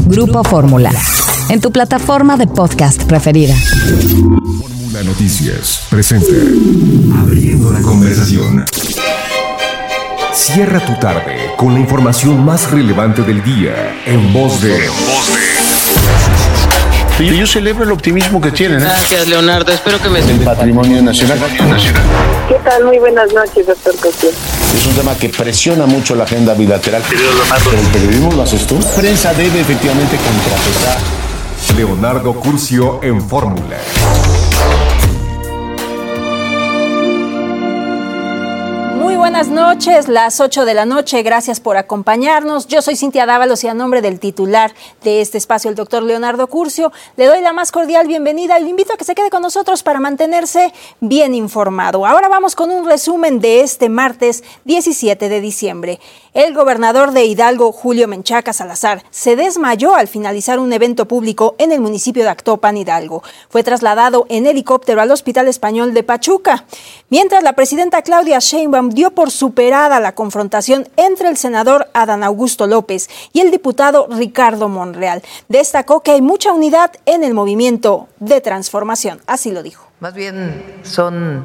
Grupo Fórmula, en tu plataforma de podcast preferida. Fórmula Noticias presenta Abriendo la Conversación. Cierra tu tarde con la información más relevante del día en voz de... Yo celebro el optimismo que tienen. Gracias, Leonardo. Espero que me... El patrimonio nacional. ¿Qué tal? Muy buenas noches, doctor Cosío. Es un tema que presiona mucho la agenda bilateral. Pero el periodismo lo haces tú. La prensa debe efectivamente contrapesar. Leonardo Curcio en Fórmula. Muy buenas noches, las 8 de la noche, gracias por acompañarnos. Yo soy Cintia Dávalos y a nombre del titular de este espacio, el doctor Leonardo Curcio, le doy la más cordial bienvenida y le invito a que se quede con nosotros para mantenerse bien informado. Ahora vamos con un resumen de este martes 17 de diciembre. El gobernador de Hidalgo, Julio Menchaca Salazar, se desmayó al finalizar un evento público en el municipio de Actopan, Hidalgo. Fue trasladado en helicóptero al Hospital Español de Pachuca. Mientras la presidenta Claudia Sheinbaum dio por superada la confrontación entre el senador Adán Augusto López y el diputado Ricardo Monreal. Destacó que hay mucha unidad en el movimiento de transformación. Así lo dijo. Más bien son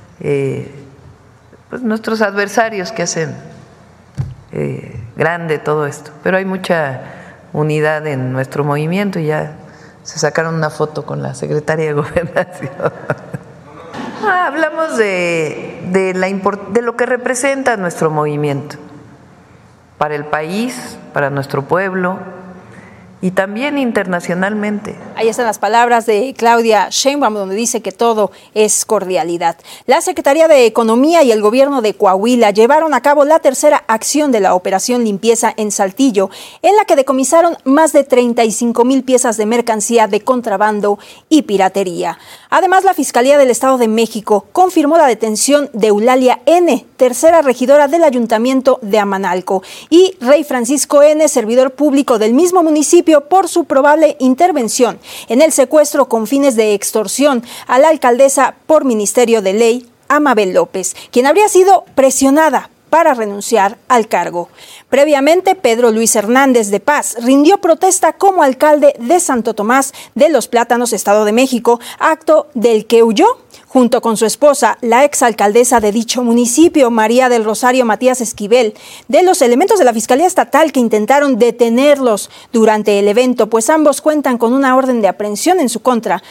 nuestros adversarios que hacen grande todo esto, pero hay mucha unidad en nuestro movimiento y ya se sacaron una foto con la secretaria de Gobernación. Hablamos de lo que representa nuestro movimiento para el país, para nuestro pueblo y también internacionalmente. Ahí están las palabras de Claudia Sheinbaum, donde dice que todo es cordialidad. La Secretaría de Economía y el Gobierno de Coahuila llevaron a cabo la tercera acción de la Operación Limpieza en Saltillo, en la que decomisaron más de 35,000 piezas de mercancía de contrabando y piratería. Además, la Fiscalía del Estado de México confirmó la detención de Eulalia N., tercera regidora del Ayuntamiento de Amanalco, y Rey Francisco N., servidor público del mismo municipio, por su probable intervención en el secuestro con fines de extorsión a la alcaldesa por Ministerio de Ley, Amabel López, quien habría sido presionada para renunciar al cargo. Previamente, Pedro Luis Hernández de Paz rindió protesta como alcalde de Santo Tomás de los Plátanos, Estado de México, acto del que huyó junto con su esposa, la exalcaldesa de dicho municipio, María del Rosario Matías Esquivel, de los elementos de la Fiscalía Estatal que intentaron detenerlos durante el evento, pues ambos cuentan con una orden de aprehensión en su contra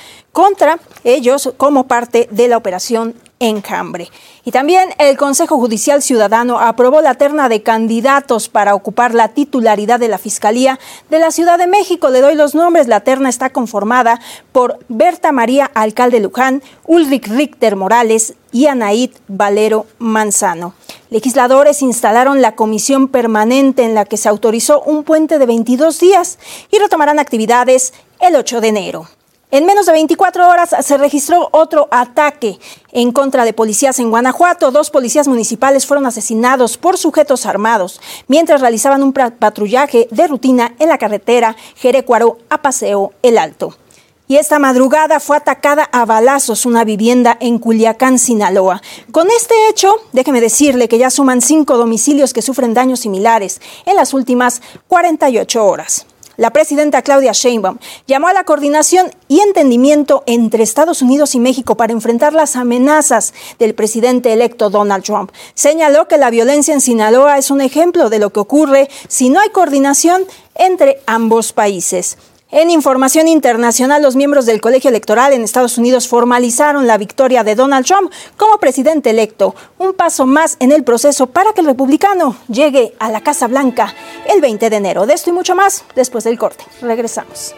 ellos como parte de la operación Enjambre. Y también el Consejo Judicial Ciudadano aprobó la terna de candidatos para ocupar la titularidad de la Fiscalía de la Ciudad de México. Le doy los nombres. La terna está conformada por Berta María Alcalde Luján, Ulrich Richter Morales y Anaid Valero Manzano. Legisladores instalaron la comisión permanente en la que se autorizó un puente de 22 días y retomarán actividades el 8 de enero. En menos de 24 horas se registró otro ataque en contra de policías en Guanajuato. 2 policías municipales fueron asesinados por sujetos armados mientras realizaban un patrullaje de rutina en la carretera Jerecuaro a Paseo El Alto. Y esta madrugada fue atacada a balazos una vivienda en Culiacán, Sinaloa. Con este hecho, déjeme decirle que ya suman 5 domicilios que sufren daños similares en las últimas 48 horas. La presidenta Claudia Sheinbaum llamó a la coordinación y entendimiento entre Estados Unidos y México para enfrentar las amenazas del presidente electo Donald Trump. Señaló que la violencia en Sinaloa es un ejemplo de lo que ocurre si no hay coordinación entre ambos países. En información internacional, los miembros del Colegio Electoral en Estados Unidos formalizaron la victoria de Donald Trump como presidente electo, un paso más en el proceso para que el republicano llegue a la Casa Blanca el 20 de enero. De esto y mucho más después del corte. Regresamos.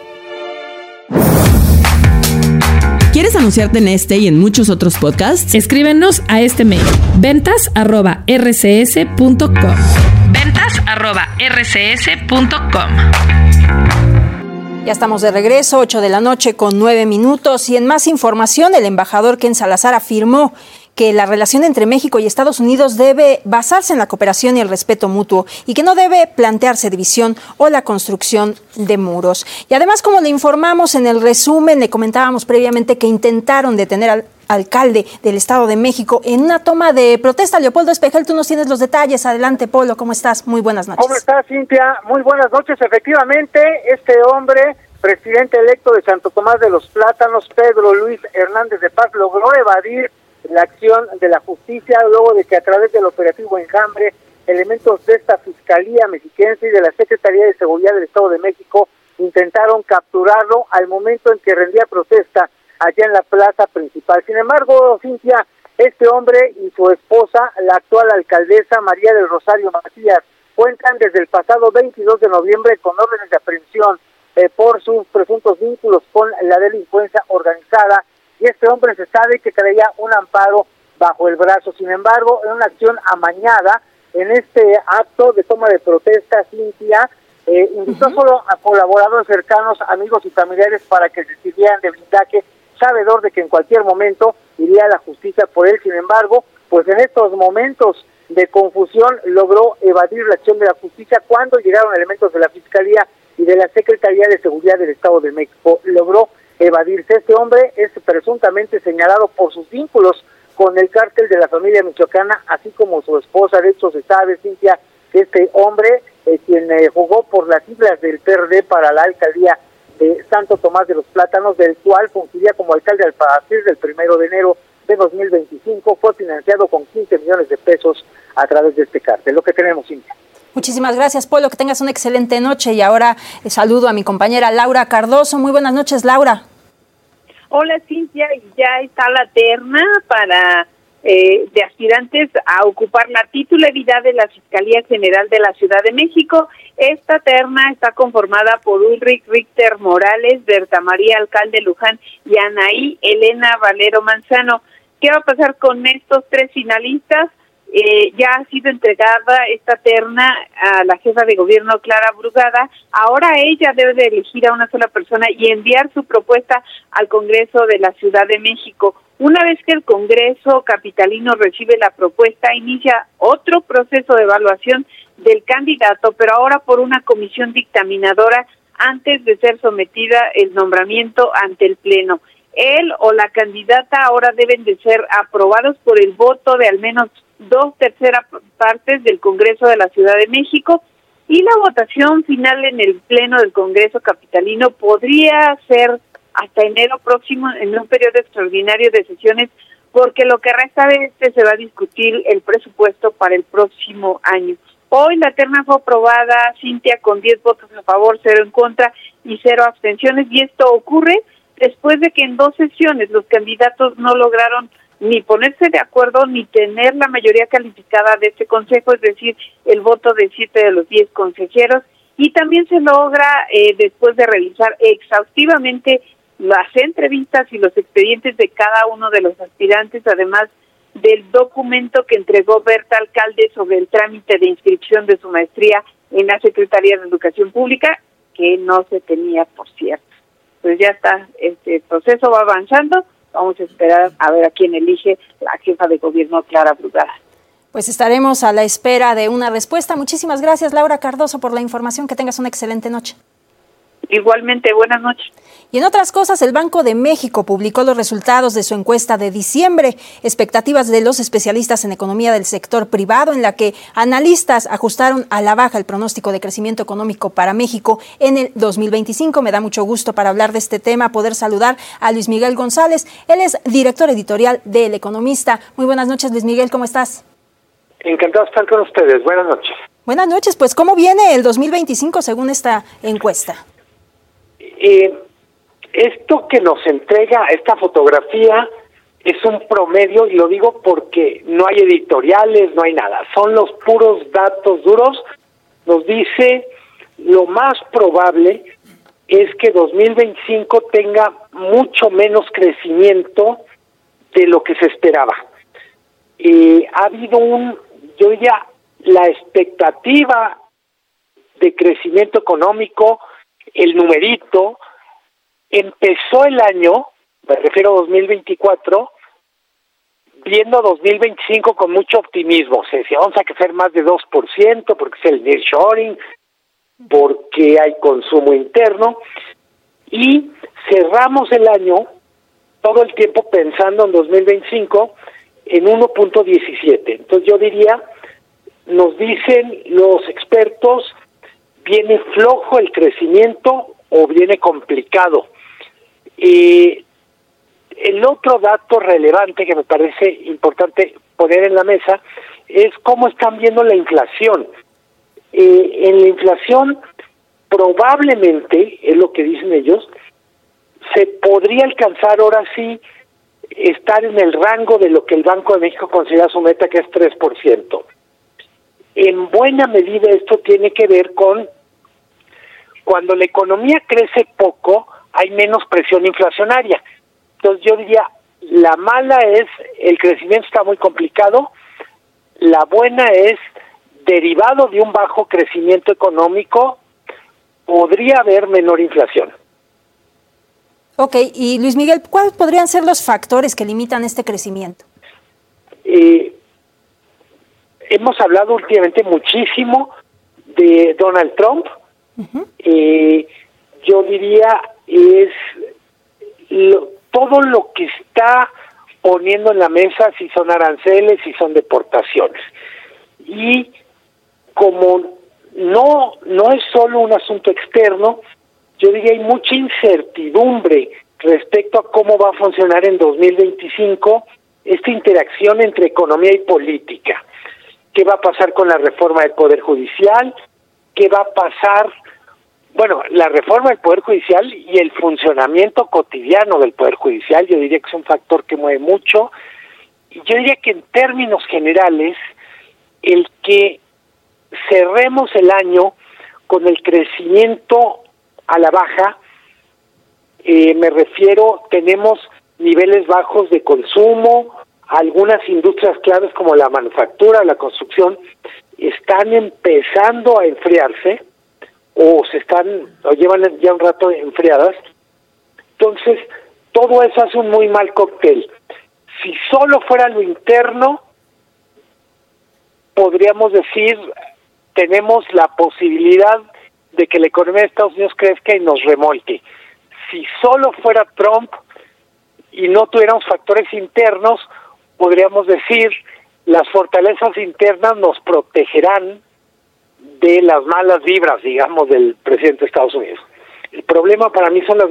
¿Quieres anunciarte en este y en muchos otros podcasts? Escríbenos a este mail: ventas@rcs.com. ventas@rcs.com. Ya estamos de regreso, 8 de la noche con 9 minutos. Y en más información, el embajador Ken Salazar afirmó que la relación entre México y Estados Unidos debe basarse en la cooperación y el respeto mutuo y que no debe plantearse división o la construcción de muros. Y además, como le informamos en el resumen, le comentábamos previamente que intentaron detener alcalde del Estado de México en una toma de protesta. Leopoldo Espejel, tú nos tienes los detalles. Adelante, Polo, ¿cómo estás? Muy buenas noches. ¿Cómo estás, Cintia? Muy buenas noches. Efectivamente, este hombre, presidente electo de Santo Tomás de los Plátanos, Pedro Luis Hernández de Paz, logró evadir la acción de la justicia luego de que a través del operativo Enjambre, elementos de esta Fiscalía Mexiquense y de la Secretaría de Seguridad del Estado de México intentaron capturarlo al momento en que rendía protesta allá en la plaza principal. Sin embargo, Cintia, este hombre y su esposa, la actual alcaldesa María del Rosario Macías, cuentan desde el pasado 22 de noviembre con órdenes de aprehensión por sus presuntos vínculos con la delincuencia organizada, y este hombre se sabe que traía un amparo bajo el brazo. Sin embargo, en una acción amañada, en este acto de toma de protesta, Cintia invitó solo a colaboradores cercanos, amigos y familiares para que se sirvieran de blindaje, sabedor de que en cualquier momento iría a la justicia por él. Sin embargo, pues en estos momentos de confusión logró evadir la acción de la justicia cuando llegaron elementos de la Fiscalía y de la Secretaría de Seguridad del Estado de México. Logró evadirse. Este hombre es presuntamente señalado por sus vínculos con el cártel de la familia michoacana, así como su esposa. De hecho, se sabe, Cintia, que este hombre, quien jugó por las siglas del PRD para la alcaldía de Santo Tomás de los Plátanos, del cual fungiría como alcalde a partir del 1 de enero de 2025, fue financiado con 15 millones de pesos a través de este cártel. Lo que tenemos, Cintia. Muchísimas gracias, Polo, que tengas una excelente noche. Y ahora saludo a mi compañera Laura Cardoso. Muy buenas noches, Laura. Hola, Cintia, y ya está la terna para de aspirantes a ocupar la titularidad de la Fiscalía General de la Ciudad de México. Esta terna está conformada por Ulrich Richter Morales, Berta María Alcalde Luján y Anaí Elena Valero Manzano. ¿Qué va a pasar con estos tres finalistas? Ya ha sido entregada esta terna a la jefa de gobierno, Clara Brugada. Ahora ella debe de elegir a una sola persona y enviar su propuesta al Congreso de la Ciudad de México. Una vez que el Congreso capitalino recibe la propuesta, inicia otro proceso de evaluación del candidato, pero ahora por una comisión dictaminadora antes de ser sometida el nombramiento ante el Pleno. Él o la candidata ahora deben de ser aprobados por el voto de al menos 2/3 partes del Congreso de la Ciudad de México, y la votación final en el Pleno del Congreso capitalino podría ser hasta enero próximo, en un periodo extraordinario de sesiones, porque lo que resta de se va a discutir el presupuesto para el próximo año. Hoy la terna fue aprobada, Cintia, con 10 votos a favor, 0 en contra y 0 abstenciones, y esto ocurre después de que en 2 sesiones los candidatos no lograron ni ponerse de acuerdo ni tener la mayoría calificada de este consejo, es decir, el voto de 7 de los 10 consejeros, y también se logra después de revisar exhaustivamente las entrevistas y los expedientes de cada uno de los aspirantes, además del documento que entregó Berta Alcalde sobre el trámite de inscripción de su maestría en la Secretaría de Educación Pública, que no se tenía, por cierto. Pues ya está, este proceso va avanzando. Vamos a esperar a ver a quién elige la jefa de gobierno, Clara Brugada. Pues estaremos a la espera de una respuesta. Muchísimas gracias, Laura Cardoso, por la información. Que tengas una excelente noche. Igualmente, buenas noches. Y en otras cosas, el Banco de México publicó los resultados de su encuesta de diciembre, expectativas de los especialistas en economía del sector privado, en la que analistas ajustaron a la baja el pronóstico de crecimiento económico para México en el 2025. Me da mucho gusto, para hablar de este tema, poder saludar a Luis Miguel González. Él es director editorial de El Economista. Muy buenas noches, Luis Miguel, ¿cómo estás? Encantado de estar con ustedes. Buenas noches. Buenas noches. Pues, ¿cómo viene el 2025 según esta encuesta? Esto que nos entrega esta fotografía es un promedio, y lo digo porque no hay editoriales, no hay nada, son los puros datos duros. Nos dice lo más probable es que 2025 tenga mucho menos crecimiento de lo que se esperaba. Ha habido yo diría, la expectativa de crecimiento económico, el numerito, empezó el año, me refiero a 2024, viendo 2025 con mucho optimismo. Se decía, vamos a crecer más de 2%, porque es el nearshoring, porque hay consumo interno, y cerramos el año todo el tiempo pensando en 2025 en 1.17. Entonces yo diría, nos dicen los expertos, viene flojo el crecimiento o viene complicado. El otro dato relevante que me parece importante poner en la mesa es cómo están viendo la inflación. En la inflación probablemente, es lo que dicen ellos, se podría alcanzar ahora sí estar en el rango de lo que el Banco de México considera su meta, que es 3%. En buena medida esto tiene que ver con cuando la economía crece poco, hay menos presión inflacionaria. Entonces yo diría, la mala es el crecimiento está muy complicado, la buena es derivado de un bajo crecimiento económico, podría haber menor inflación. Ok, y Luis Miguel, ¿cuáles podrían ser los factores que limitan este crecimiento? Hemos hablado últimamente muchísimo de Donald Trump. Uh-huh. Yo diría es todo lo que está poniendo en la mesa, si son aranceles, si son deportaciones. Y como no es solo un asunto externo, yo diría hay mucha incertidumbre respecto a cómo va a funcionar en 2025 esta interacción entre economía y política. ¿Qué va a pasar con la reforma del Poder Judicial? ¿Qué va a pasar? Bueno, la reforma del Poder Judicial y el funcionamiento cotidiano del Poder Judicial, yo diría que es un factor que mueve mucho. Y yo diría que en términos generales, el que cerremos el año con el crecimiento a la baja, me refiero, tenemos niveles bajos de consumo, algunas industrias claves como la manufactura, la construcción, están empezando a enfriarse, o llevan ya un rato enfriadas. Entonces, todo eso hace un muy mal cóctel. Si solo fuera lo interno, podríamos decir, tenemos la posibilidad de que la economía de Estados Unidos crezca y nos remolque. Si solo fuera Trump y no tuviéramos factores internos, podríamos decir, las fortalezas internas nos protegerán de las malas vibras, digamos, del presidente de Estados Unidos. El problema para mí son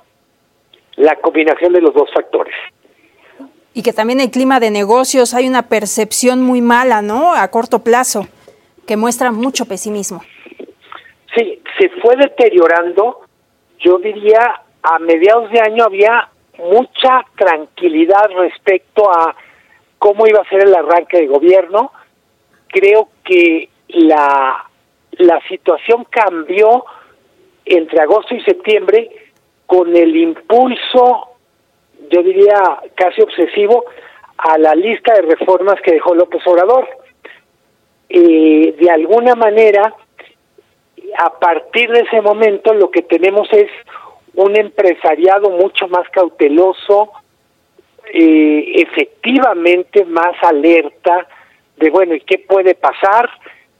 la combinación de los dos factores. Y que también el clima de negocios, hay una percepción muy mala, ¿no?, a corto plazo, que muestra mucho pesimismo. Sí, se fue deteriorando. Yo diría, a mediados de año había mucha tranquilidad respecto a cómo iba a ser el arranque de gobierno. Creo que la situación cambió entre agosto y septiembre con el impulso, yo diría casi obsesivo, a la lista de reformas que dejó López Obrador. De alguna manera, a partir de ese momento lo que tenemos es un empresariado mucho más cauteloso, efectivamente más alerta de, bueno, ¿y qué puede pasar?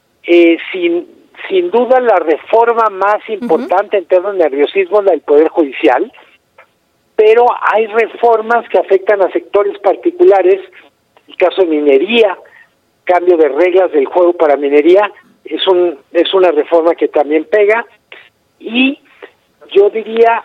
Sin duda la reforma más importante en términos de nerviosismo es la del Poder Judicial, pero hay reformas que afectan a sectores particulares. El caso de minería, cambio de reglas del juego para minería, es una reforma que también pega. Y yo diría,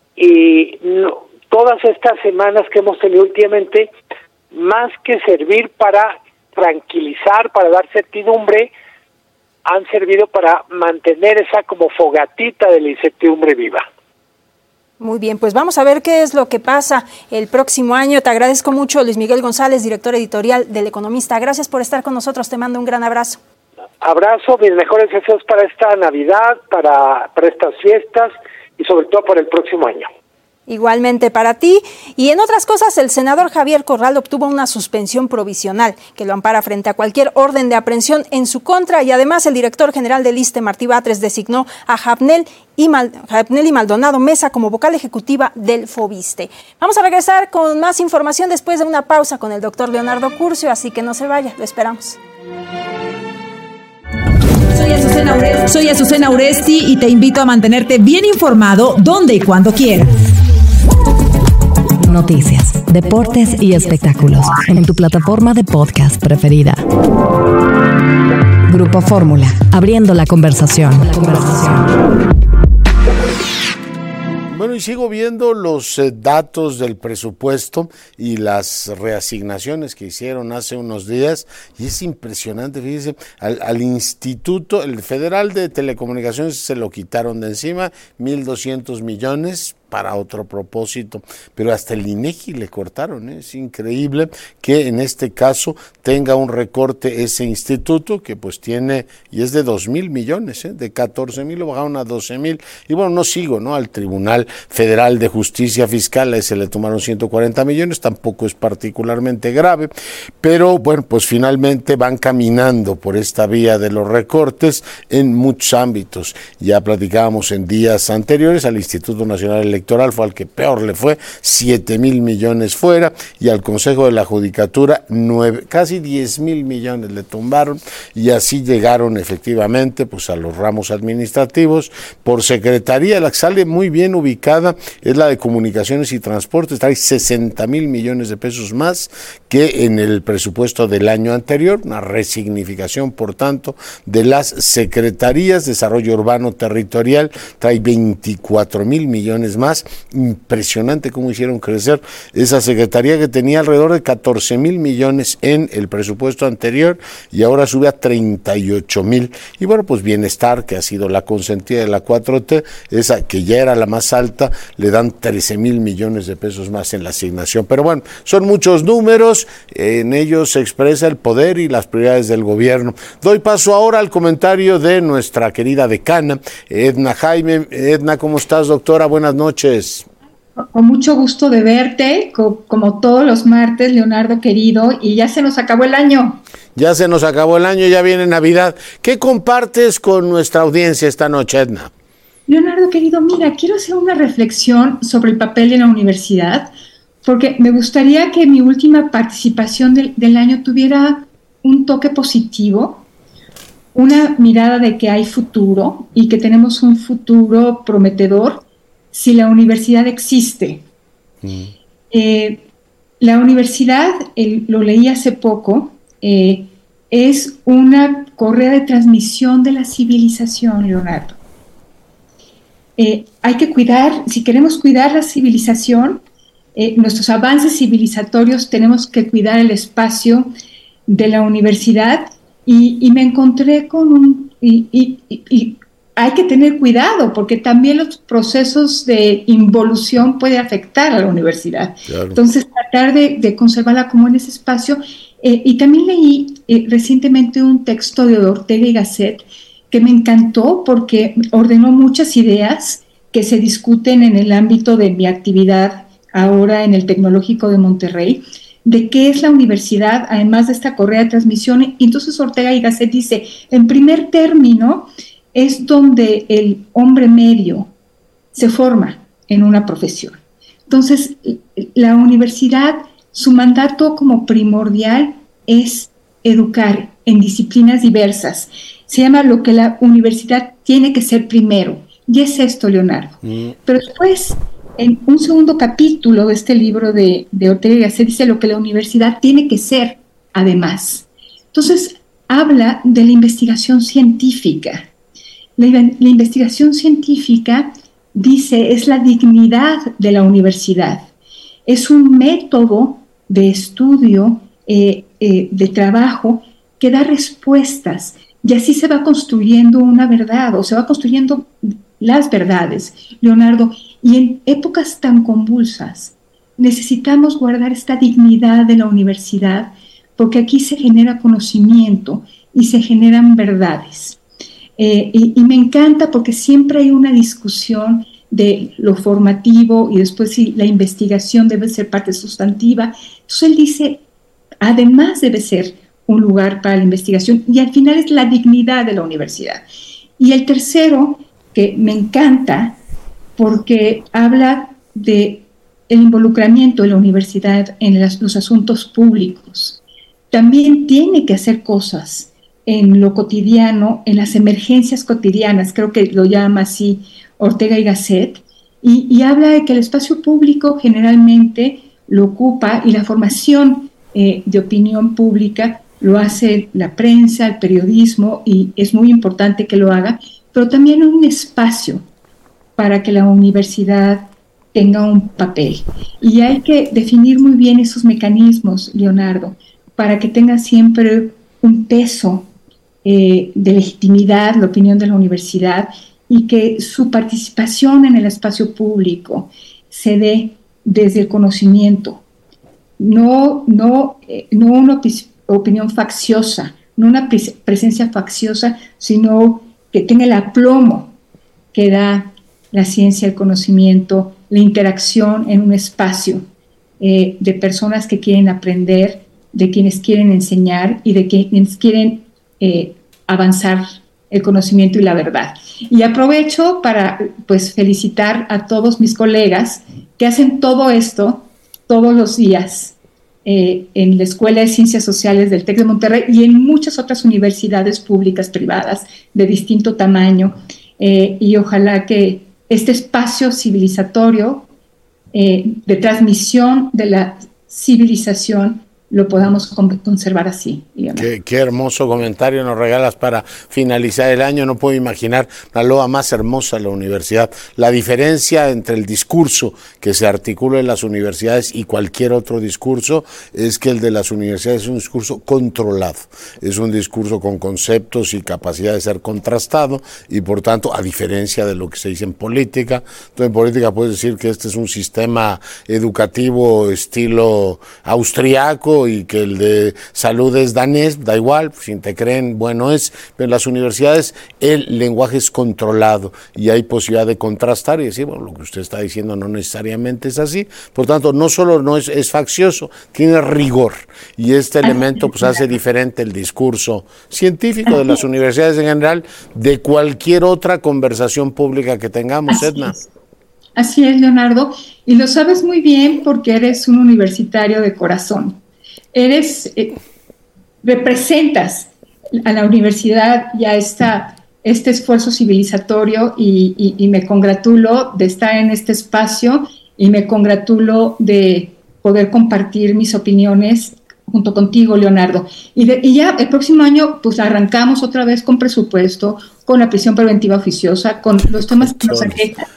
todas estas semanas que hemos tenido últimamente, más que servir para tranquilizar, para dar certidumbre, han servido para mantener esa como fogatita de la incertidumbre viva. Muy bien, pues vamos a ver qué es lo que pasa el próximo año. Te agradezco mucho, Luis Miguel González, director editorial del Economista. Gracias por estar con nosotros, te mando un gran abrazo. Abrazo, mis mejores deseos para esta Navidad, para estas fiestas y sobre todo para el próximo año. Igualmente para ti. Y en otras cosas, el senador Javier Corral obtuvo una suspensión provisional que lo ampara frente a cualquier orden de aprehensión en su contra, y además el director general del ISSSTE, Martí Batres, designó a Japnel y Maldonado Mesa como vocal ejecutiva del FOBISSTE. Vamos a regresar con más información después de una pausa con el doctor Leonardo Curcio, así que no se vaya, lo esperamos. Soy Azucena Uresti y te invito a mantenerte bien informado donde y cuando quieras. noticias, deportes y espectáculos en tu plataforma de podcast preferida. Grupo Fórmula, abriendo la conversación. Bueno, y sigo viendo los datos del presupuesto y las reasignaciones que hicieron hace unos días, y es impresionante, fíjense, al Instituto, el Federal de Telecomunicaciones se lo quitaron de encima, 1,200 millones para otro propósito, pero hasta el INEGI le cortaron, Es increíble que en este caso tenga un recorte ese instituto que pues tiene, y es de 2,000 millones, de 14,000 lo bajaron a 12,000, y bueno, no sigo, al Tribunal Federal de Justicia Fiscal, a ese le tomaron 140 millones, tampoco es particularmente grave, pero bueno, pues finalmente van caminando por esta vía de los recortes en muchos ámbitos. Ya platicábamos en días anteriores, al Instituto Nacional Electoral fue al que peor le fue, 7,000 millones fuera, y al Consejo de la Judicatura casi 10,000 millones le tumbaron, y así llegaron efectivamente pues a los ramos administrativos. Por secretaría, la que sale muy bien ubicada es la de Comunicaciones y Transportes, trae 60,000 millones de pesos más que en el presupuesto del año anterior, una resignificación por tanto de las secretarías. Desarrollo Urbano Territorial trae 24,000 millones más. Impresionante cómo hicieron crecer esa secretaría, que tenía alrededor de 14,000 millones en el presupuesto anterior y ahora sube a 38,000. Y bueno, pues Bienestar, que ha sido la consentida de la 4T, esa que ya era la más alta, le dan 13,000 millones de pesos más en la asignación. Pero bueno, son muchos números, en ellos se expresa el poder y las prioridades del gobierno. Doy paso ahora al comentario de nuestra querida decana, Edna Jaime. Edna, ¿cómo estás, doctora? Buenas noches. Con mucho gusto de verte, como todos los martes, Leonardo querido, y ya se nos acabó el año. Ya se nos acabó el año, ya viene Navidad. ¿Qué compartes con nuestra audiencia esta noche, Edna? Leonardo querido, mira, quiero hacer una reflexión sobre el papel de la universidad, porque me gustaría que mi última participación del año tuviera un toque positivo, una mirada de que hay futuro y que tenemos un futuro prometedor si la universidad existe. La universidad, lo leí hace poco, es una correa de transmisión de la civilización, Leonardo. Hay que cuidar, si queremos cuidar la civilización, nuestros avances civilizatorios, tenemos que cuidar el espacio de la universidad, y me encontré con y hay que tener cuidado, porque también los procesos de involución pueden afectar a la universidad. Claro. Entonces, tratar de conservarla como en ese espacio. Y también leí recientemente un texto de Ortega y Gasset que me encantó, porque ordenó muchas ideas que se discuten en el ámbito de mi actividad ahora en el Tecnológico de Monterrey, de qué es la universidad, además de esta correa de transmisión. Y entonces Ortega y Gasset dice, en primer término, es donde el hombre medio se forma en una profesión. Entonces, la universidad, su mandato como primordial es educar en disciplinas diversas. Se llama lo que la universidad tiene que ser primero. Y es esto, Leonardo. Pero después, en un segundo capítulo de este libro de Ortega y Gasset, dice lo que la universidad tiene que ser, además. Entonces, habla de la investigación científica. La investigación científica, dice, es la dignidad de la universidad. Es un método de estudio, de trabajo, que da respuestas. Y así se va construyendo una verdad, o se va construyendo las verdades, Leonardo. Y en épocas tan convulsas, necesitamos guardar esta dignidad de la universidad, porque aquí se genera conocimiento y se generan verdades. Y me encanta porque siempre hay una discusión de lo formativo y después si la investigación debe ser parte sustantiva. Entonces él dice, además debe ser un lugar para la investigación, y al final es la dignidad de la universidad. Y el tercero, que me encanta, porque habla de el involucramiento de la universidad en los asuntos públicos. También tiene que hacer cosas en lo cotidiano, en las emergencias cotidianas, creo que lo llama así Ortega y Gasset, y habla de que el espacio público generalmente lo ocupa, y la formación de opinión pública lo hace la prensa, el periodismo, y es muy importante que lo haga, pero también un espacio para que la universidad tenga un papel. Y hay que definir muy bien esos mecanismos, Leonardo, para que tenga siempre un peso de legitimidad la opinión de la universidad, y que su participación en el espacio público se dé desde el conocimiento, no una opinión facciosa, no una presencia facciosa, sino que tenga el aplomo que da la ciencia, el conocimiento, la interacción en un espacio de personas que quieren aprender, de quienes quieren enseñar y de quienes quieren avanzar el conocimiento y la verdad. Y aprovecho para felicitar a todos mis colegas que hacen todo esto todos los días en la Escuela de Ciencias Sociales del TEC de Monterrey y en muchas otras universidades públicas, privadas, de distinto tamaño, y ojalá que este espacio civilizatorio de transmisión de la civilización lo podamos conservar así. Qué hermoso comentario nos regalas para finalizar el año. No puedo imaginar la loa más hermosa de la universidad. La diferencia entre el discurso que se articula en las universidades y cualquier otro discurso es que el de las universidades es un discurso controlado. Es un discurso con conceptos y capacidad de ser contrastado, y por tanto, a diferencia de lo que se dice en política, entonces en política puedes decir que este es un sistema educativo estilo austriaco y que el de salud es danés, da igual, si te creen, bueno es, pero en las universidades el lenguaje es controlado y hay posibilidad de contrastar y decir, bueno, lo que usted está diciendo no necesariamente es así, por tanto, no solo no es faccioso, tiene rigor, y este elemento pues hace diferente el discurso científico de las universidades en general de cualquier otra conversación pública que tengamos, Edna. Así es, Leonardo, y lo sabes muy bien porque eres un universitario de corazón. Representas a la universidad y a este esfuerzo civilizatorio, y me congratulo de estar en este espacio y me congratulo de poder compartir mis opiniones junto contigo, Leonardo. Y ya el próximo año pues arrancamos otra vez con presupuesto, con la prisión preventiva oficiosa, con los temas que nos aquejan.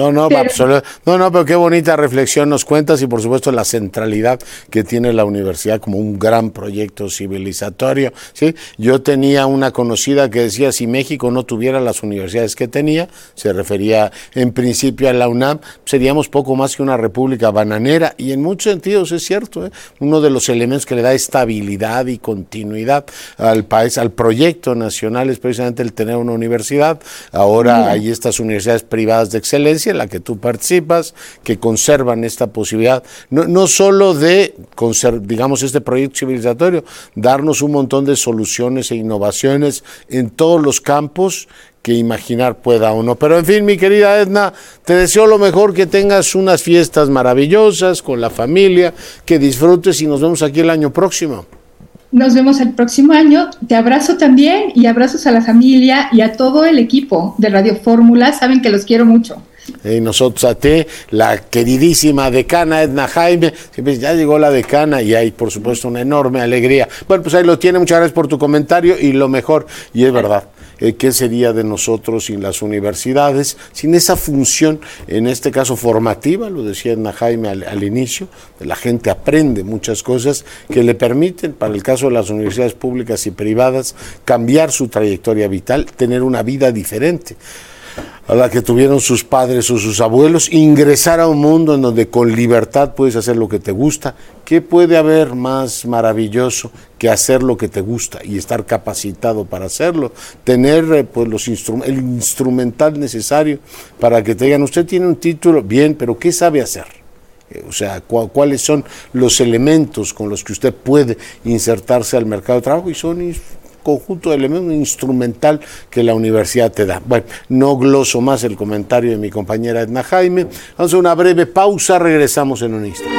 Pero qué bonita reflexión nos cuentas, y por supuesto la centralidad que tiene la universidad como un gran proyecto civilizatorio, ¿sí? Yo tenía una conocida que decía, si México no tuviera las universidades que tenía, se refería en principio a la UNAM, seríamos poco más que una república bananera, y en muchos sentidos es cierto, uno de los elementos que le da estabilidad y continuidad al país, al proyecto nacional, es precisamente el tener una universidad. Ahora hay estas universidades privadas de excelencia en la que tú participas, que conservan esta posibilidad, no solo de digamos este proyecto civilizatorio, darnos un montón de soluciones e innovaciones en todos los campos que imaginar pueda uno. Pero en fin, mi querida Edna, te deseo lo mejor, que tengas unas fiestas maravillosas con la familia, que disfrutes, y nos vemos aquí el año próximo. Nos vemos el próximo año. Te abrazo también, y abrazos a la familia y a todo el equipo de Radio Fórmula. Saben que los quiero mucho. Y nosotros a ti, la queridísima decana Edna Jaime, ya llegó la decana y hay por supuesto una enorme alegría. Bueno, pues ahí lo tiene, muchas gracias por tu comentario, y lo mejor, y es verdad, ¿qué sería de nosotros sin las universidades, sin esa función, en este caso formativa, lo decía Edna Jaime al inicio, la gente aprende muchas cosas que le permiten, para el caso de las universidades públicas y privadas, cambiar su trayectoria vital, tener una vida diferente a la que tuvieron sus padres o sus abuelos, ingresar a un mundo en donde con libertad puedes hacer lo que te gusta. ¿Qué puede haber más maravilloso que hacer lo que te gusta y estar capacitado para hacerlo? Tener pues el instrumental necesario para que te digan, usted tiene un título, bien, pero ¿qué sabe hacer? O sea, ¿cuáles son los elementos con los que usted puede insertarse al mercado de trabajo? Y son conjunto de elementos instrumental que la universidad te da. Bueno, no gloso más el comentario de mi compañera Edna Jaime. Vamos a una breve pausa, regresamos en un instante.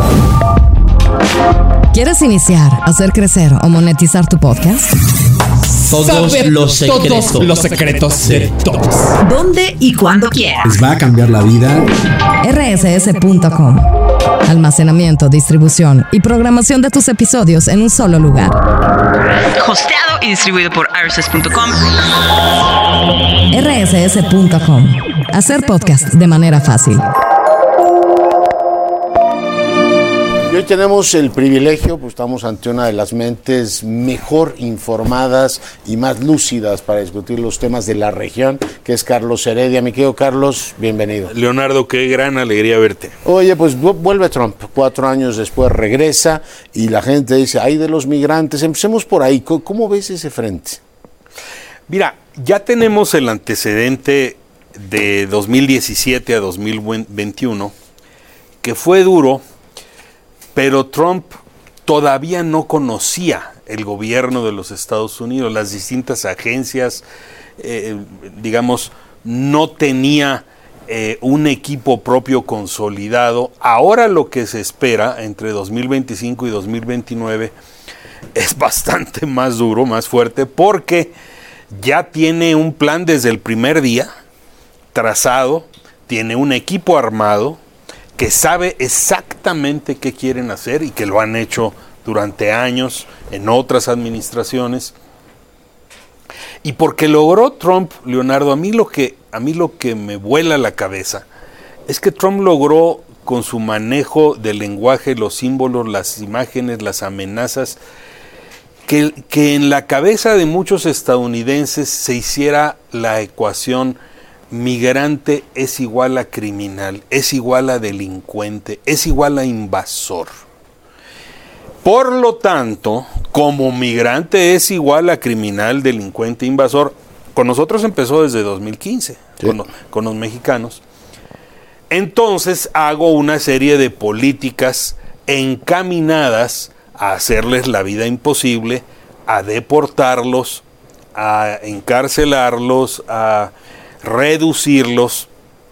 ¿Quieres iniciar, hacer crecer o monetizar tu podcast? Todos los secretos de todos. ¿Dónde y cuándo quieras? Les va a cambiar la vida. rss.com. Almacenamiento, distribución y programación de tus episodios en un solo lugar. Hosteado y distribuido por rss.com. rss.com. Hacer podcast de manera fácil. Y hoy tenemos el privilegio, pues estamos ante una de las mentes mejor informadas y más lúcidas para discutir los temas de la región, que es Carlos Heredia. Mi querido Carlos, bienvenido. Leonardo, qué gran alegría verte. Oye, pues vuelve Trump, 4 años después regresa y la gente dice, ay de los migrantes, empecemos por ahí. ¿Cómo ves ese frente? Mira, ya tenemos el antecedente de 2017 a 2021, que fue duro, pero Trump todavía no conocía el gobierno de los Estados Unidos, las distintas agencias, digamos, no tenía un equipo propio consolidado. Ahora lo que se espera entre 2025 y 2029 es bastante más duro, más fuerte, porque ya tiene un plan desde el primer día trazado, tiene un equipo armado, que sabe exactamente qué quieren hacer y que lo han hecho durante años en otras administraciones. Y porque logró Trump, Leonardo, a mí lo que me vuela la cabeza es que Trump logró, con su manejo del lenguaje, los símbolos, las imágenes, las amenazas, que en la cabeza de muchos estadounidenses se hiciera la ecuación: migrante es igual a criminal, es igual a delincuente, es igual a invasor. Por lo tanto, como migrante es igual a criminal, delincuente, invasor, con nosotros empezó desde 2015, sí, con los mexicanos. Entonces hago una serie de políticas encaminadas a hacerles la vida imposible, a deportarlos, a encarcelarlos, a reducirlos,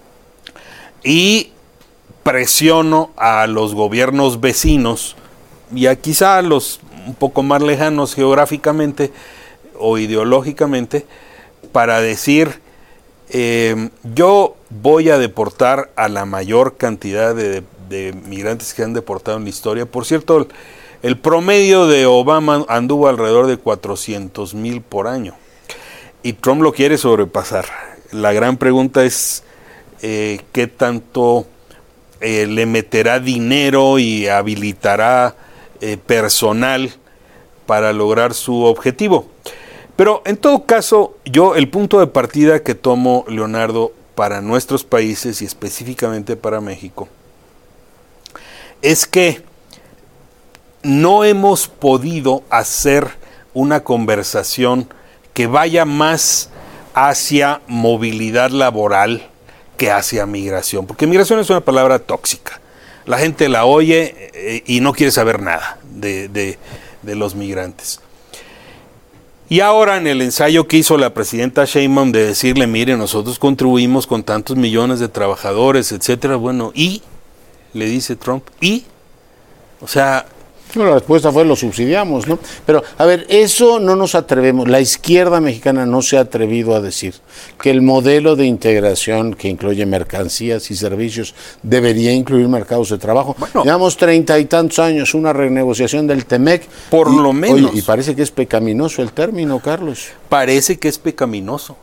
y presiono a los gobiernos vecinos y a quizá a los un poco más lejanos geográficamente o ideológicamente para decir, yo voy a deportar a la mayor cantidad de migrantes que han deportado en la historia. Por cierto, el promedio de Obama anduvo alrededor de 400,000 por año y Trump lo quiere sobrepasar. La gran pregunta es qué tanto le meterá dinero y habilitará personal para lograr su objetivo. Pero en todo caso, el punto de partida que tomo, Leonardo, para nuestros países y específicamente para México, es que no hemos podido hacer una conversación que vaya más hacia movilidad laboral que hacia migración, porque migración es una palabra tóxica. La gente la oye y no quiere saber nada de los migrantes. Y ahora en el ensayo que hizo la presidenta Sheinbaum de decirle, mire, nosotros contribuimos con tantos millones de trabajadores, etcétera, bueno, y le dice Trump, o sea, la respuesta fue: lo subsidiamos, ¿no? Pero, a ver, eso no nos atrevemos, la izquierda mexicana no se ha atrevido a decir que el modelo de integración que incluye mercancías y servicios debería incluir mercados de trabajo. Bueno, llevamos 30 y tantos años, una renegociación del TEMEC. Por lo menos. Oye, y parece que es pecaminoso el término, Carlos. Parece que es pecaminoso.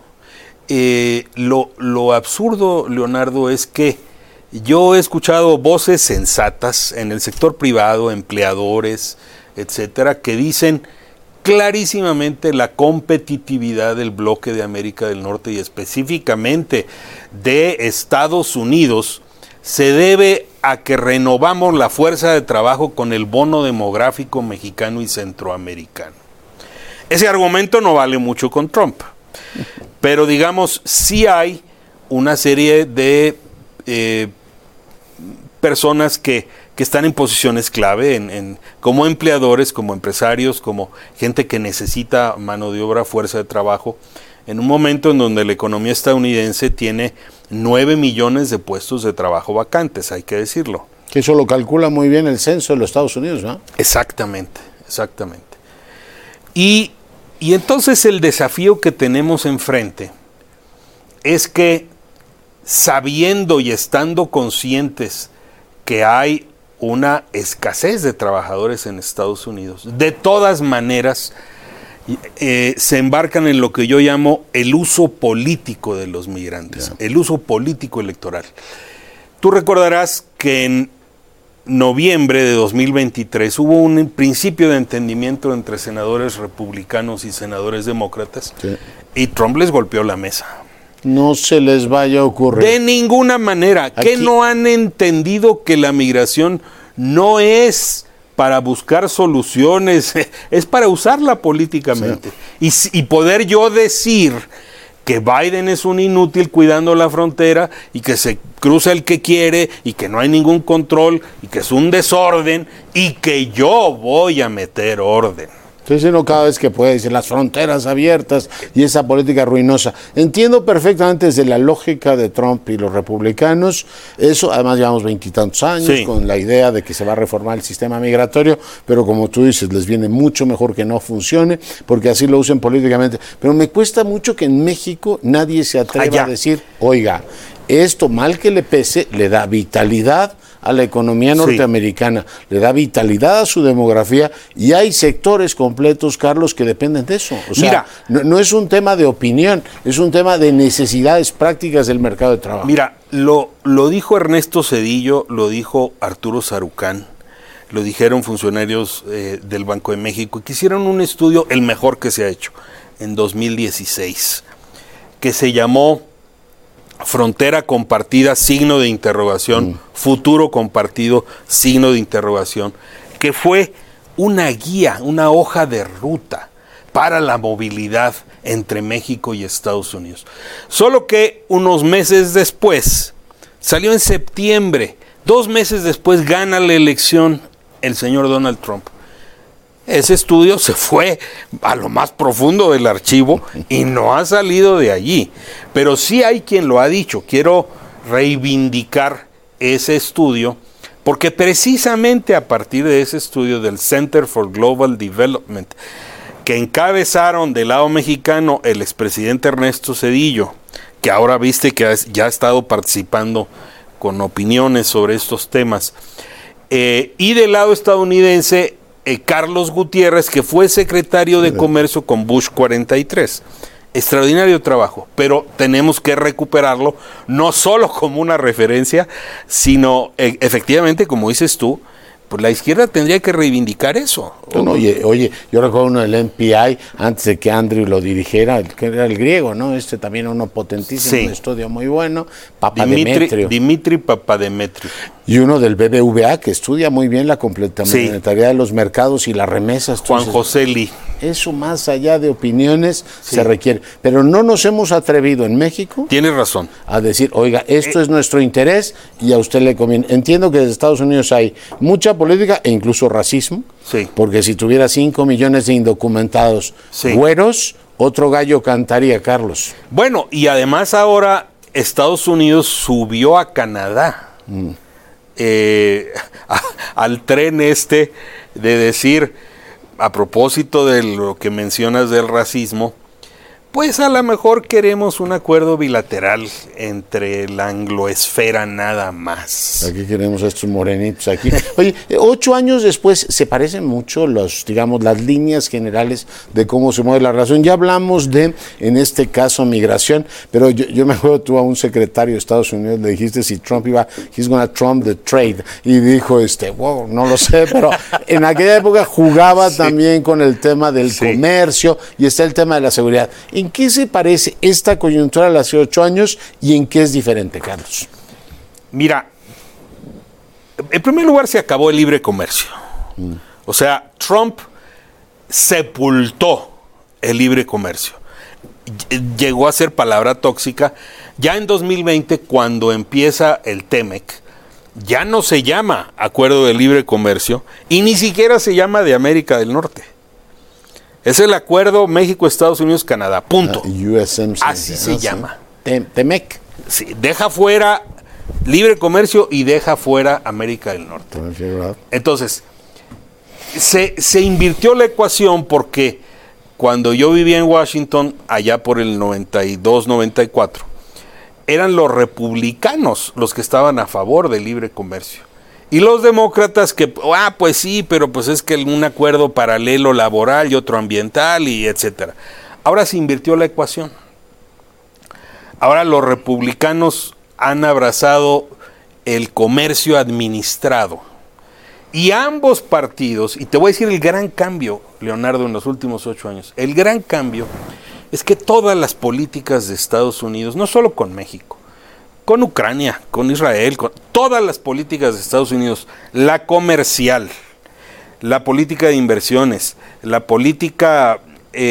Lo absurdo, Leonardo, es que yo he escuchado voces sensatas en el sector privado, empleadores, etcétera, que dicen clarísimamente la competitividad del bloque de América del Norte y específicamente de Estados Unidos se debe a que renovamos la fuerza de trabajo con el bono demográfico mexicano y centroamericano. Ese argumento no vale mucho con Trump, pero digamos, sí hay una serie de personas que están en posiciones clave como empleadores, como empresarios, como gente que necesita mano de obra, fuerza de trabajo, en un momento en donde la economía estadounidense tiene 9 millones de puestos de trabajo vacantes, hay que decirlo. Que eso lo calcula muy bien el censo de los Estados Unidos, ¿no? Exactamente, exactamente. Y Y entonces el desafío que tenemos enfrente es que, sabiendo y estando conscientes que hay una escasez de trabajadores en Estados Unidos, de todas maneras se embarcan en lo que yo llamo el uso político de los migrantes, el uso político electoral. Tú recordarás que en noviembre de 2023 hubo un principio de entendimiento entre senadores republicanos y senadores demócratas, y Trump les golpeó la mesa. No se les vaya a ocurrir. De ninguna manera. ¿Qué no han entendido que la migración no es para buscar soluciones, es para usarla políticamente? Sí. Y poder yo decir que Biden es un inútil cuidando la frontera y que se cruza el que quiere y que no hay ningún control y que es un desorden y que yo voy a meter orden. Entonces, no, cada vez que puede decir las fronteras abiertas y esa política ruinosa. Entiendo perfectamente desde la lógica de Trump y los republicanos, eso, además llevamos 20 y tantos años con la idea de que se va a reformar el sistema migratorio, pero como tú dices, les viene mucho mejor que no funcione, porque así lo usen políticamente. Pero me cuesta mucho que en México nadie se atreva a decir, oiga, esto mal que le pese, le da vitalidad a la economía norteamericana, le da vitalidad a su demografía, y hay sectores completos, Carlos, que dependen de eso. O sea, no es un tema de opinión, es un tema de necesidades prácticas del mercado de trabajo. Mira, lo dijo Ernesto Zedillo, lo dijo Arturo Sarucán, lo dijeron funcionarios del Banco de México, que hicieron un estudio, el mejor que se ha hecho, en 2016, que se llamó Frontera compartida, signo de interrogación, futuro compartido, signo de interrogación, que fue una guía, una hoja de ruta para la movilidad entre México y Estados Unidos. Solo que unos meses después, salió en septiembre, 2 meses después gana la elección el señor Donald Trump. Ese estudio se fue a lo más profundo del archivo y no ha salido de allí. Pero sí hay quien lo ha dicho. Quiero reivindicar ese estudio, porque precisamente a partir de ese estudio del Center for Global Development, que encabezaron del lado mexicano el expresidente Ernesto Zedillo, que ahora viste que ya ha estado participando con opiniones sobre estos temas, y del lado estadounidense, Carlos Gutiérrez, que fue secretario de Comercio con Bush 43. Extraordinario trabajo, pero tenemos que recuperarlo, no solo como una referencia, sino efectivamente, como dices tú, pues la izquierda tendría que reivindicar eso. No, oye, yo recuerdo uno del MPI, antes de que Andrew lo dirigiera, que era el griego, ¿no? También uno potentísimo, un estudio muy bueno, Dimitri Papademetrio. Y uno del BBVA, que estudia muy bien la complementariedad de los mercados y las remesas. Juan José Lee. Eso, más allá de opiniones, se requiere. Pero no nos hemos atrevido en México. Tienes razón. A decir, oiga, esto es nuestro interés y a usted le conviene. Entiendo que desde Estados Unidos hay mucha política e incluso racismo. Porque si tuviera 5 millones de indocumentados güeros, otro gallo cantaría, Carlos. Bueno, y además ahora Estados Unidos subió a Canadá al tren de decir, a propósito de lo que mencionas del racismo, pues a lo mejor queremos un acuerdo bilateral entre la angloesfera nada más. Aquí queremos a estos morenitos aquí. Oye, 8 años después se parecen mucho las líneas generales de cómo se mueve la relación. Ya hablamos de, en este caso, migración, pero yo me acuerdo, tú a un secretario de Estados Unidos le dijiste si Trump he's gonna Trump the trade, y dijo, wow, no lo sé, pero en aquella época jugaba también con el tema del comercio, y está el tema de la seguridad. ¿En qué se parece esta coyuntura de hace 8 años y en qué es diferente, Carlos? Mira, en primer lugar se acabó el libre comercio. O sea, Trump sepultó el libre comercio. Llegó a ser palabra tóxica. Ya en 2020, cuando empieza el TEMEC, ya no se llama Acuerdo de Libre Comercio y ni siquiera se llama de América del Norte. Es el acuerdo México, Estados Unidos, Canadá, punto. USMCA, así se llama. TEMEC. Sí, deja fuera libre comercio y deja fuera América del Norte. Entonces, se invirtió la ecuación porque cuando yo vivía en Washington, allá por el 92-94, eran los republicanos los que estaban a favor del libre comercio. Y los demócratas que, pues sí, pero pues es que un acuerdo paralelo laboral y otro ambiental y etcétera. Ahora se invirtió la ecuación. Ahora los republicanos han abrazado el comercio administrado. Y ambos partidos, y te voy a decir el gran cambio, Leonardo, en los últimos 8 años, el gran cambio es que todas las políticas de Estados Unidos, no solo con México, con Ucrania, con Israel, con todas las políticas de Estados Unidos, la comercial, la política de inversiones, la política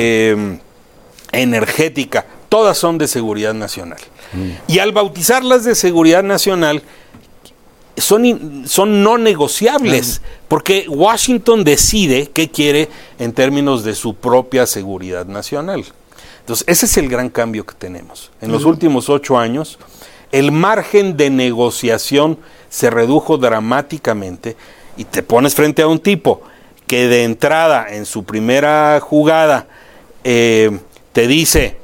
energética, todas son de seguridad nacional. Y al bautizarlas de seguridad nacional, son no negociables, porque Washington decide qué quiere en términos de su propia seguridad nacional. Entonces, ese es el gran cambio que tenemos. En los últimos 8 años, el margen de negociación se redujo dramáticamente y te pones frente a un tipo que de entrada, en su primera jugada, te dice,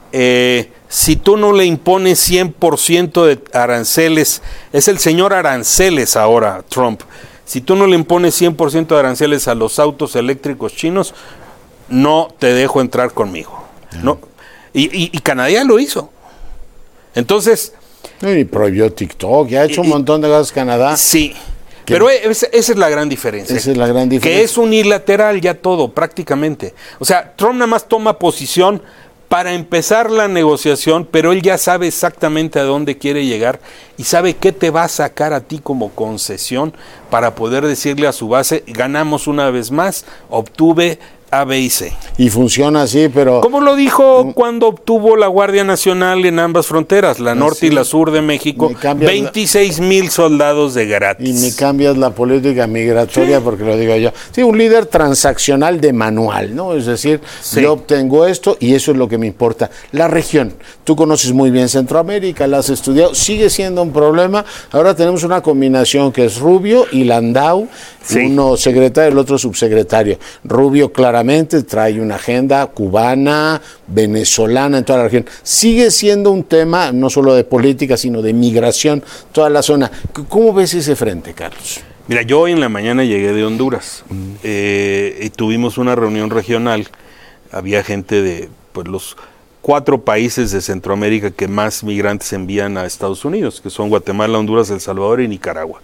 si tú no le impones 100% de aranceles, es el señor aranceles ahora, Trump, si tú no le impones 100% de aranceles a los autos eléctricos chinos, no te dejo entrar conmigo. No. Y Canadá ya lo hizo. Entonces... Y prohibió TikTok, ya ha hecho un montón de cosas Canadá. Sí, pero esa es la gran diferencia. Esa es la gran diferencia. Que es unilateral ya todo, prácticamente. O sea, Trump nada más toma posición para empezar la negociación, pero él ya sabe exactamente a dónde quiere llegar y sabe qué te va a sacar a ti como concesión para poder decirle a su base, ganamos una vez más, obtuve A, B y C. Y funciona así, pero... ¿Cómo lo dijo cuando obtuvo la Guardia Nacional en ambas fronteras, la norte y la sur de México? 26,000 soldados de gratis. Y me cambias la política migratoria, porque lo digo yo. Sí, un líder transaccional de manual, ¿no? Es decir, yo obtengo esto y eso es lo que me importa. La región, tú conoces muy bien Centroamérica, la has estudiado, sigue siendo un problema. Ahora tenemos una combinación que es Rubio y Landau, uno secretario, el otro subsecretario. Rubio claramente trae una agenda cubana, venezolana en toda la región. Sigue siendo un tema no solo de política, sino de migración, toda la zona. ¿Cómo ves ese frente, Carlos? Mira, yo hoy en la mañana llegué de Honduras y tuvimos una reunión regional. Había gente de los 4 países de Centroamérica que más migrantes envían a Estados Unidos, que son Guatemala, Honduras, El Salvador y Nicaragua.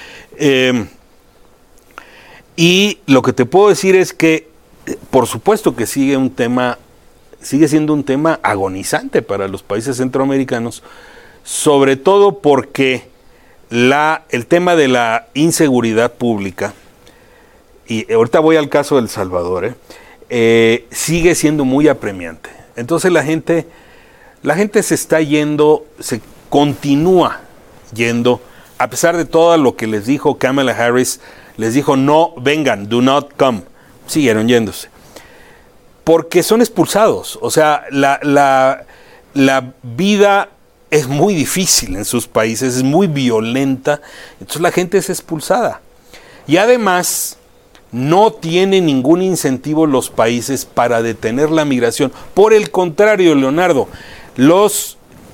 Y lo que te puedo decir es que por supuesto que sigue siendo un tema agonizante para los países centroamericanos, sobre todo porque el tema de la inseguridad pública, y ahorita voy al caso de El Salvador, sigue siendo muy apremiante. Entonces la gente se está yendo, se continúa yendo, a pesar de todo lo que les dijo Kamala Harris, les dijo no vengan, do not come. Siguieron yéndose, porque son expulsados. O sea, la vida es muy difícil en sus países, es muy violenta, entonces la gente es expulsada. Y además, no tienen ningún incentivo los países para detener la migración. Por el contrario, Leonardo, los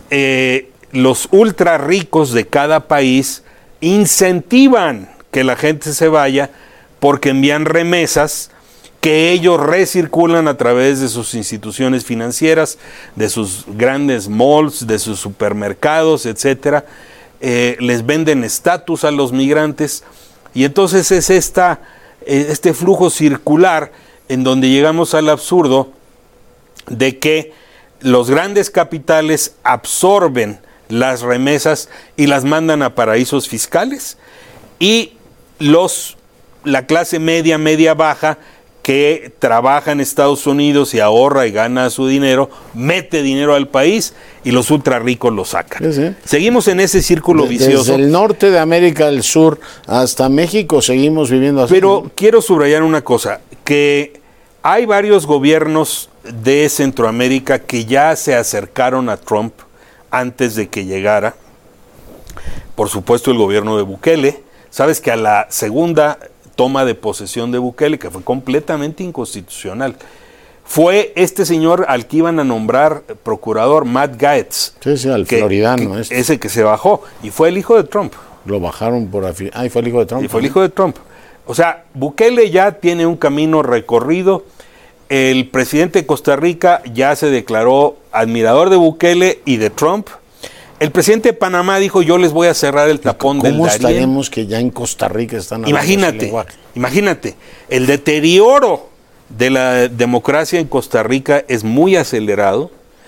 ultra ricos de cada país incentivan que la gente se vaya porque envían remesas que ellos recirculan a través de sus instituciones financieras, de sus grandes malls, de sus supermercados, etcétera. Les venden estatus a los migrantes y entonces es este flujo circular en donde llegamos al absurdo de que los grandes capitales absorben las remesas y las mandan a paraísos fiscales y la clase media, media baja, que trabaja en Estados Unidos y ahorra y gana su dinero, mete dinero al país y los ultra ricos lo sacan. Sí. Seguimos en ese círculo vicioso. Desde el norte de América del Sur hasta México seguimos viviendo así. Pero quiero subrayar una cosa, que hay varios gobiernos de Centroamérica que ya se acercaron a Trump antes de que llegara. Por supuesto el gobierno de Bukele. Sabes que a la segunda toma de posesión de Bukele, que fue completamente inconstitucional, fue este señor al que iban a nombrar procurador, Matt Gaetz. Sí, al floridano. Ese que se bajó, y fue el hijo de Trump. Lo bajaron por... y fue el hijo de Trump. Y fue el hijo de Trump. O sea, Bukele ya tiene un camino recorrido. El presidente de Costa Rica ya se declaró admirador de Bukele y de Trump. El presidente de Panamá dijo, yo les voy a cerrar el tapón del Darién. ¿Cómo estaremos que ya en Costa Rica están hablando ese lenguaje? Imagínate, el deterioro de la democracia en Costa Rica es muy acelerado.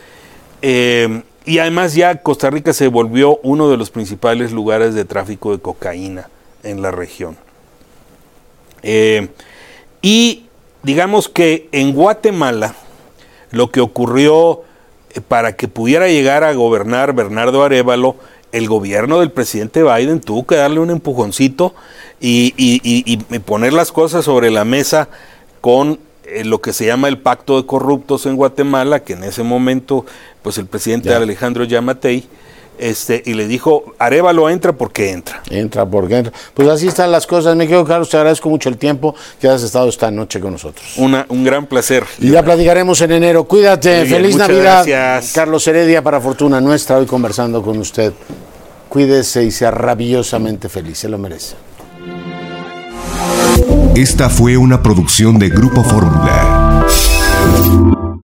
Y además ya Costa Rica se volvió uno de los principales lugares de tráfico de cocaína en la región. Y digamos que en Guatemala lo que ocurrió para que pudiera llegar a gobernar Bernardo Arévalo, el gobierno del presidente Biden tuvo que darle un empujoncito y poner las cosas sobre la mesa con lo que se llama el pacto de corruptos en Guatemala, que en ese momento pues el presidente Alejandro Yamatei y le dijo, Arévalo entra porque entra. Entra porque entra. Pues así están las cosas. Me quedo, Carlos, te agradezco mucho el tiempo que has estado esta noche con nosotros. Un gran placer. Y ya platicaremos en enero. Cuídate. Muy bien, feliz Navidad. Gracias. Carlos Heredia, para fortuna nuestra, hoy conversando con usted. Cuídese y sea rabiosamente feliz. Se lo merece. Esta fue una producción de Grupo Fórmula.